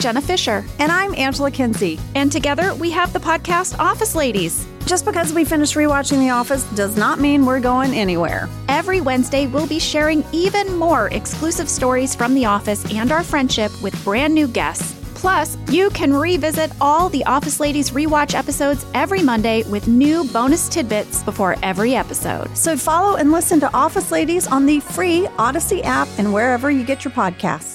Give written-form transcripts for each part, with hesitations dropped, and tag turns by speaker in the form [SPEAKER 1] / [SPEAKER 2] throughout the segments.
[SPEAKER 1] Jenna Fisher.
[SPEAKER 2] And I'm Angela Kinsey.
[SPEAKER 1] And together we have the podcast Office Ladies.
[SPEAKER 2] Just because we finished rewatching The Office does not mean we're going anywhere.
[SPEAKER 1] Every Wednesday, we'll be sharing even more exclusive stories from The Office and our friendship with brand new guests. Plus, you can revisit all the Office Ladies rewatch episodes every Monday with new bonus tidbits before every episode.
[SPEAKER 2] So follow and listen to Office Ladies on the free Odyssey app and wherever you get your podcasts.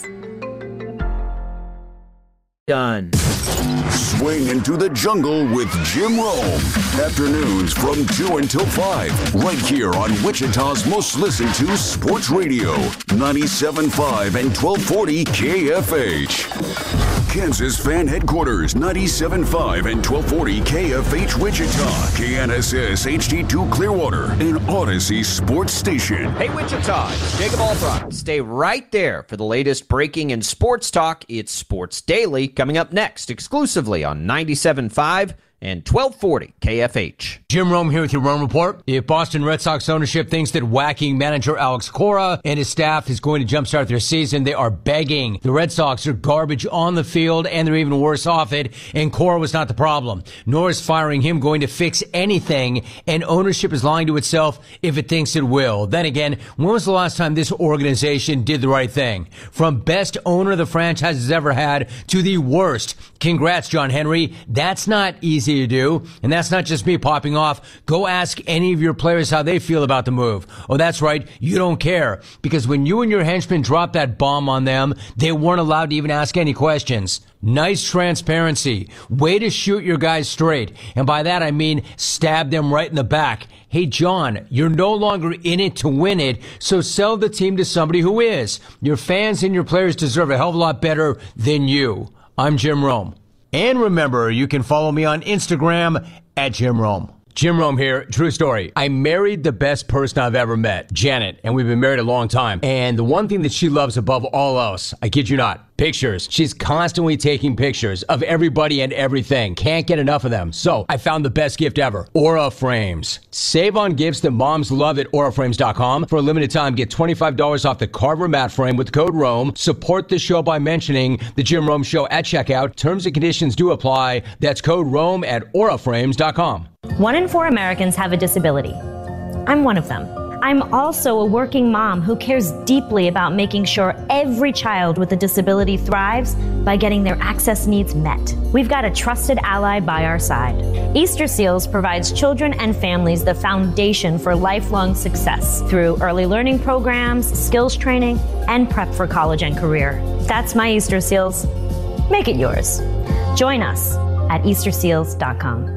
[SPEAKER 3] Done.
[SPEAKER 4] Swing into the jungle with Jim Rome. Afternoons from 2 until 5. Right here on Wichita's most listened to sports radio. 97.5 and 1240 KFH. Kansas fan headquarters, 97.5 and 1240 KFH Wichita, KNSS HD2 Clearwater, and Odyssey Sports Station.
[SPEAKER 3] Hey Wichita, it's Jacob Albrock. Stay right there for the latest breaking in sports talk. It's Sports Daily coming up next, exclusively on 97.5 and 1240 KFH.
[SPEAKER 5] Jim Rome here with your Rome Report. If Boston Red Sox ownership thinks that whacking manager Alex Cora and his staff is going to jumpstart their season, they are begging. The Red Sox are garbage on the field, and they're even worse off it, and Cora was not the problem. Nor is firing him going to fix anything, and ownership is lying to itself if it thinks it will. Then again, when was the last time this organization did the right thing? From best owner the franchise has ever had to the worst. Congrats, John Henry. That's not easy to do, and that's not just me popping off. Go ask any of your players how they feel about the move. Oh, that's right, you don't care, because when you and your henchmen dropped that bomb on them, they weren't allowed to even ask any questions. Nice transparency. Way to shoot your guys straight, and by that I mean stab them right in the back. Hey, John, you're no longer in it to win it, so sell the team to somebody who is. Your fans and your players deserve a hell of a lot better than you. I'm Jim Rome. And remember, you can follow me on Instagram at Jim Rome. Jim Rome here. True story. I married the best person I've ever met, Janet, and we've been married a long time. And the one thing that she loves above all else, I kid you not, pictures. She's constantly taking pictures of everybody and everything. Can't get enough of them. So I found the best gift ever, Aura Frames. Save on gifts that moms love at auraframes.com. For a limited time, get $25 off the Carver mat frame with code ROME. Support the show by mentioning the Jim Rome Show at checkout. Terms and conditions do apply. That's code ROME at auraframes.com.
[SPEAKER 6] 1 in 4 Americans have a disability. I'm one of them. I'm also a working mom who cares deeply about making sure every child with a disability thrives by getting their access needs met. We've got a trusted ally by our side. Easter Seals provides children and families the foundation for lifelong success through early learning programs, skills training, and prep for college and career. That's my Easter Seals. Make it yours. Join us at easterseals.com.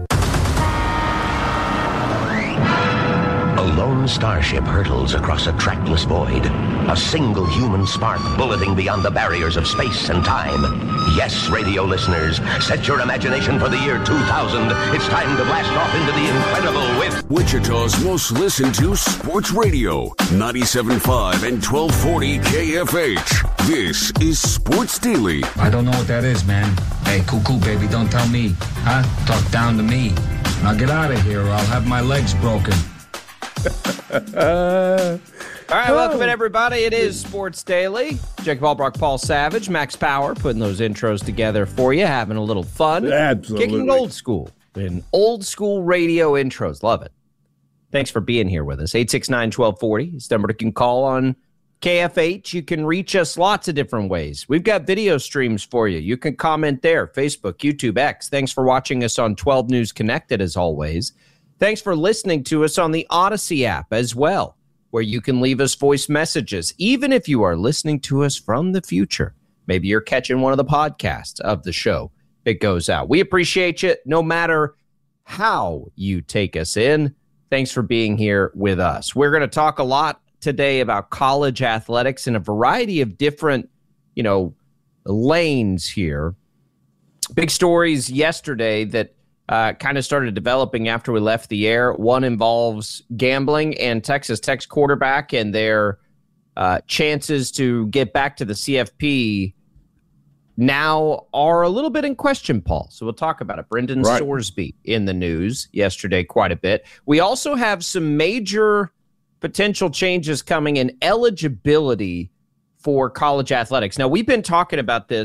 [SPEAKER 7] A lone starship hurtles across a trackless void. A single human spark bulleting beyond the barriers of space and time. Yes, radio listeners, set your imagination for the year 2000. It's time to blast off into the incredible with
[SPEAKER 4] Wichita's most listened to sports radio. 97.5 and 1240 KFH. This is Sports Daily.
[SPEAKER 8] I don't know what that is, man. Hey, cool, baby, don't tell me. Huh? Talk down to me. Now get out of here or I'll have my legs broken.
[SPEAKER 3] All right, welcome in, everybody. It is Sports Daily. Jacob Albrock, Paul Savage, Max Power, putting those intros together for you, having a little fun.
[SPEAKER 9] Absolutely.
[SPEAKER 3] Kicking old school in old school radio intros. Love it. Thanks for being here with us. 869-1240 is the number you can call on KFH. You can reach us lots of different ways. We've got video streams for you. You can comment there, Facebook, YouTube, X. Thanks for watching us on 12 News Connected, as always. Thanks for listening to us on the Odyssey app as well, where you can leave us voice messages, even if you are listening to us from the future. Maybe you're catching one of the podcasts of the show. It goes out. We appreciate you no matter how you take us in. Thanks for being here with us. We're going to talk a lot today about college athletics in a variety of different, lanes here. Big stories yesterday that kind of started developing after we left the air. One involves gambling and Texas Tech's quarterback and their chances to get back to the CFP now are a little bit in question, Paul. So we'll talk about it. Brendan Sorsby in the news yesterday quite a bit. We also have some major potential changes coming in eligibility for college athletics. Now, we've been talking about this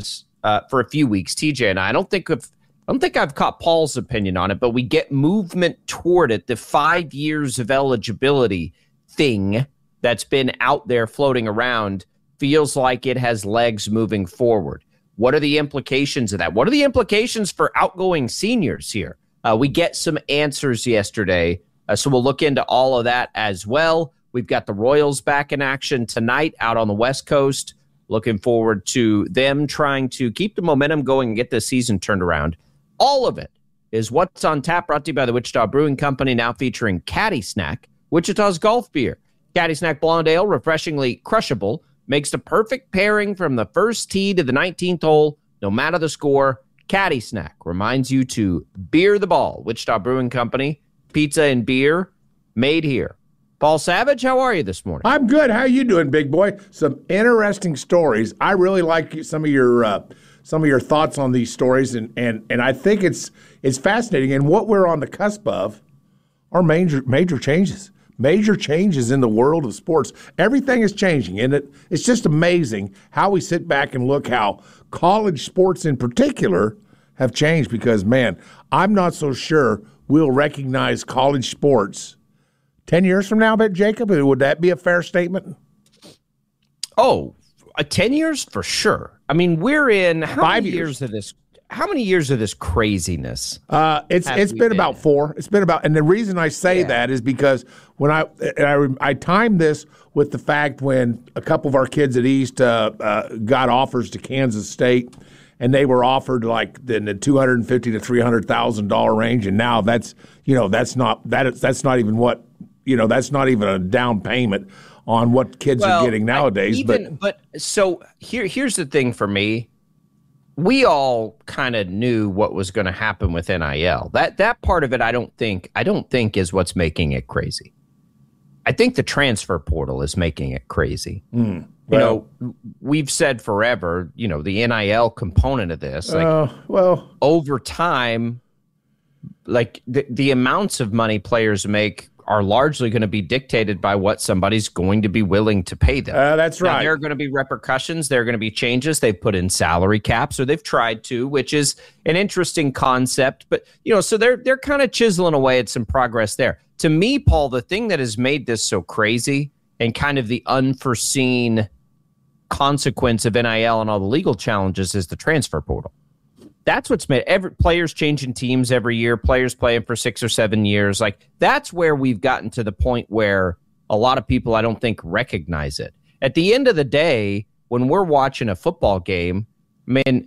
[SPEAKER 3] for a few weeks, TJ and I don't think I've caught Paul's opinion on it, but we get movement toward it. The 5 years of eligibility thing that's been out there floating around feels like it has legs moving forward. What are the implications of that? What are the implications for outgoing seniors here? We get some answers yesterday, so we'll look into all of that as well. We've got the Royals back in action tonight out on the West Coast. Looking forward to them trying to keep the momentum going and get the season turned around. All of it is What's on Tap, brought to you by the Wichita Brewing Company, now featuring Caddy Snack, Wichita's golf beer. Caddy Snack Blonde Ale, refreshingly crushable, makes the perfect pairing from the first tee to the 19th hole, no matter the score. Caddy Snack reminds you to beer the ball. Wichita Brewing Company, pizza and beer made here. Paul Savage, how are you this morning?
[SPEAKER 9] I'm good. How you doing, big boy? Some interesting stories. I really like some of your thoughts on these stories, and I think it's fascinating. And what we're on the cusp of are major changes. Major changes in the world of sports. Everything is changing, and it's just amazing how we sit back and look how college sports in particular have changed. Because, man, I'm not so sure we'll recognize college sports 10 years from now, but Jacob, would that be a fair statement?
[SPEAKER 3] Oh, 10 years for sure. I mean, we're in how many years of this? How many years of this craziness?
[SPEAKER 9] It's been about 4. It's been about, and the reason I say that is because when I timed this with the fact when a couple of our kids at East got offers to Kansas State, and they were offered like in the $250,000 to $300,000 range, and now that's not even what that's not even a down payment on what kids are getting nowadays.
[SPEAKER 3] But so here's the thing for me. We all kind of knew what was going to happen with NIL. That part of it, I don't think is what's making it crazy. I think the transfer portal is making it crazy. We've said forever, the NIL component of this, over time, like the amounts of money players make are largely going to be dictated by what somebody's going to be willing to pay them.
[SPEAKER 9] That's right.
[SPEAKER 3] Now, there are going to be repercussions. There are going to be changes. They've put in salary caps, or they've tried to, which is an interesting concept. But, so they're kind of chiseling away at some progress there. To me, Paul, the thing that has made this so crazy and kind of the unforeseen consequence of NIL and all the legal challenges is the transfer portal. That's what's made players changing teams every year, players playing for 6 or 7 years. Like, that's where we've gotten to the point where a lot of people, I don't think, recognize it. At the end of the day, when we're watching a football game, man,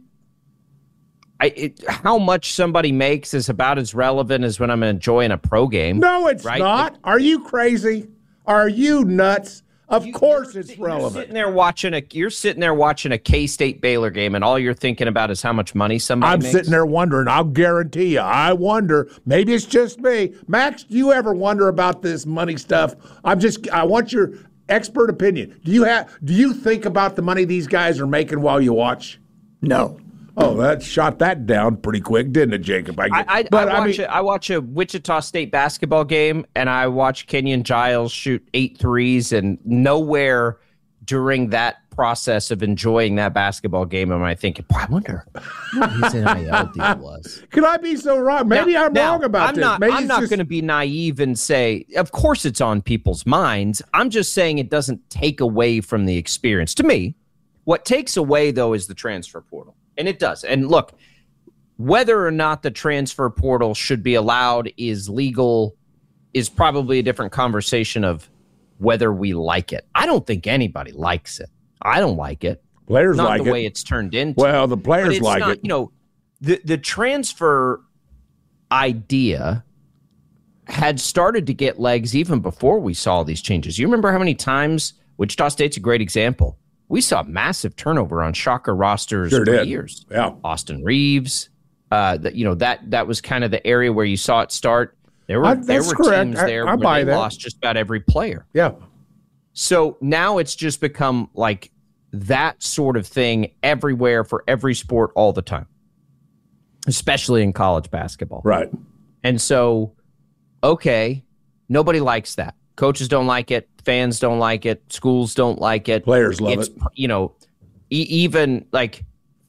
[SPEAKER 3] how much somebody makes is about as relevant as when I'm enjoying a pro game.
[SPEAKER 9] No, it's not. Are you crazy? Are you nuts? Of course it's relevant.
[SPEAKER 3] You're sitting there watching a K-State Baylor game, and all you're thinking about is how much money somebody makes.
[SPEAKER 9] I'm sitting there wondering. I'll guarantee you. I wonder. Maybe it's just me. Max, do you ever wonder about this money stuff? I want your expert opinion. Do you think about the money these guys are making while you watch?
[SPEAKER 2] No.
[SPEAKER 9] Oh, that shot that down pretty quick, didn't it, Jacob?
[SPEAKER 3] I watch a Wichita State basketball game, and I watch Kenyon Giles shoot 8 threes, and nowhere during that process of enjoying that basketball game am I thinking, I wonder what his NIL deal was.
[SPEAKER 9] Could I be so wrong? Maybe I'm wrong about this.
[SPEAKER 3] I'm not going to be naive and say, of course it's on people's minds. I'm just saying it doesn't take away from the experience. To me, what takes away, though, is the transfer portal. And it does. And look, whether or not the transfer portal should be allowed is legal is probably a different conversation of whether we like it. I don't think anybody likes it. I don't like it.
[SPEAKER 9] Players like it.
[SPEAKER 3] Not the way it's turned into.
[SPEAKER 9] Well, the players like it.
[SPEAKER 3] The transfer idea had started to get legs even before we saw these changes. You remember how many times, Wichita State's a great example, we saw massive turnover on Shocker rosters for years.
[SPEAKER 9] Yeah.
[SPEAKER 3] Austin Reeves, that was kind of the area where you saw it start. There were teams there where they lost just about every player.
[SPEAKER 9] Yeah.
[SPEAKER 3] So now it's just become like that sort of thing everywhere for every sport all the time, especially in college basketball.
[SPEAKER 9] Right.
[SPEAKER 3] And so, okay, nobody likes that. Coaches don't like it. Fans don't like it. Schools don't like it.
[SPEAKER 9] Players love it.
[SPEAKER 3] Even like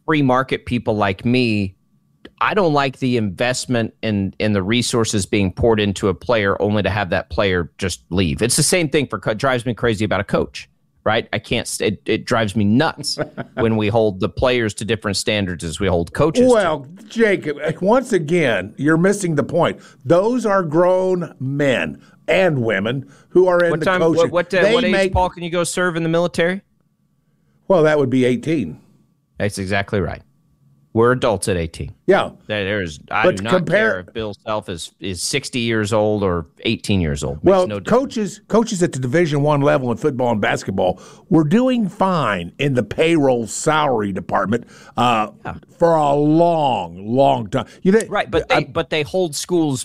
[SPEAKER 3] free market people like me, I don't like the investment in the resources being poured into a player only to have that player just leave. It's the same thing drives me crazy about a coach, right? It drives me nuts when we hold the players to different standards as we hold coaches.
[SPEAKER 9] Well, Jacob, once again, you're missing the point. Those are grown men and women who are in coaching.
[SPEAKER 3] What age, Paul, can you go serve in the military?
[SPEAKER 9] Well, that would be 18.
[SPEAKER 3] That's exactly right. We're adults at 18.
[SPEAKER 9] Yeah.
[SPEAKER 3] I do not care if Bill Self is 60 years old or 18 years old.
[SPEAKER 9] Well, coaches at the Division I level in football and basketball were doing fine in the payroll salary department for a long, long time.
[SPEAKER 3] Right, but they hold schools,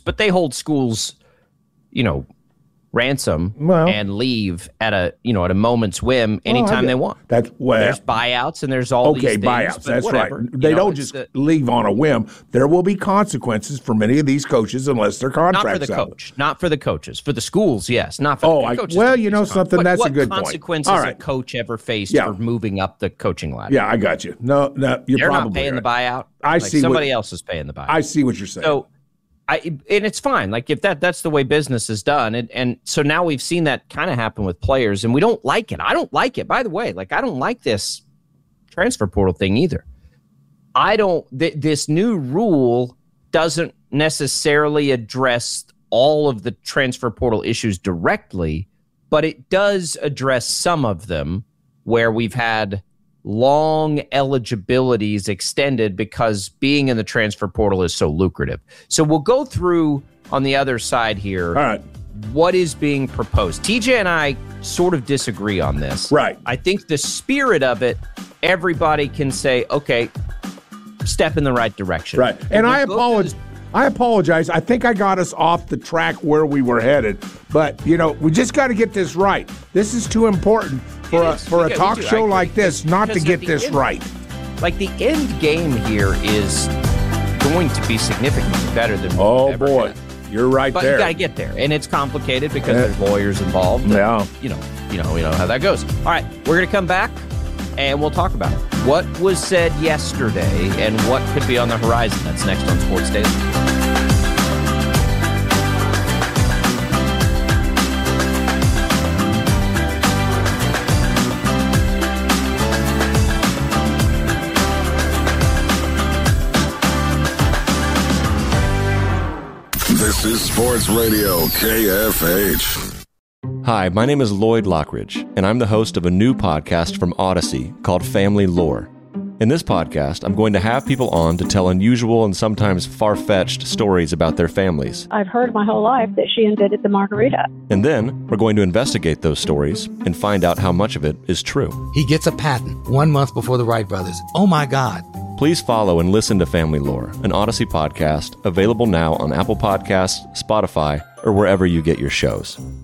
[SPEAKER 3] ransom and leave at a moment's whim anytime they want. There's buyouts and there's all these things.
[SPEAKER 9] Okay, buyouts. That's
[SPEAKER 3] whatever.
[SPEAKER 9] right. They don't just leave on a whim. There will be consequences for many of these coaches unless their contracts
[SPEAKER 3] Not for the coaches. For the schools, yes. Not for the coaches.
[SPEAKER 9] Well, something. That's a good point.
[SPEAKER 3] What consequences a coach ever faced for moving up the coaching ladder?
[SPEAKER 9] Yeah, I got you. No, you're
[SPEAKER 3] They're
[SPEAKER 9] probably
[SPEAKER 3] not paying
[SPEAKER 9] right.
[SPEAKER 3] the buyout.
[SPEAKER 9] I see.
[SPEAKER 3] Somebody else is paying the buyout.
[SPEAKER 9] I see what you're saying.
[SPEAKER 3] So. And it's fine. Like if that's the way business is done. And so now we've seen that kind of happen with players and we don't like it. I don't like it, by the way. Like I don't like this transfer portal thing either. This new rule doesn't necessarily address all of the transfer portal issues directly, but it does address some of them where we've had long eligibilities extended because being in the transfer portal is so lucrative. So we'll go through on the other side here.
[SPEAKER 9] All right.
[SPEAKER 3] What is being proposed? TJ and I sort of disagree on this.
[SPEAKER 9] Right.
[SPEAKER 3] I think the spirit of it, everybody can say, okay, step in the right direction.
[SPEAKER 9] Right. And I apologize. I think I got us off the track where we were headed. But, we just got to get this right. This is too important for a talk show like this not to get this right.
[SPEAKER 3] Like the end game here is going to be significantly better than
[SPEAKER 9] oh boy had. You're right.
[SPEAKER 3] But
[SPEAKER 9] there
[SPEAKER 3] you got to get there, and it's complicated because there's lawyers involved.
[SPEAKER 9] Yeah,
[SPEAKER 3] you know how that goes. All right, we're gonna come back and we'll talk about it. What was said yesterday and what could be on the horizon. That's next on Sports Daily.
[SPEAKER 4] This is Sports Radio KFH.
[SPEAKER 10] Hi, my name is Lloyd Lockridge, and I'm the host of a new podcast from Odyssey called Family Lore. In this podcast, I'm going to have people on to tell unusual and sometimes far-fetched stories about their families.
[SPEAKER 11] I've heard my whole life that she invented the margarita.
[SPEAKER 10] And then, we're going to investigate those stories and find out how much of it is true.
[SPEAKER 12] He gets a patent 1 month before the Wright brothers. Oh my God.
[SPEAKER 10] Please follow and listen to Family Lore, an Odyssey podcast, available now on Apple Podcasts, Spotify, or wherever you get your shows.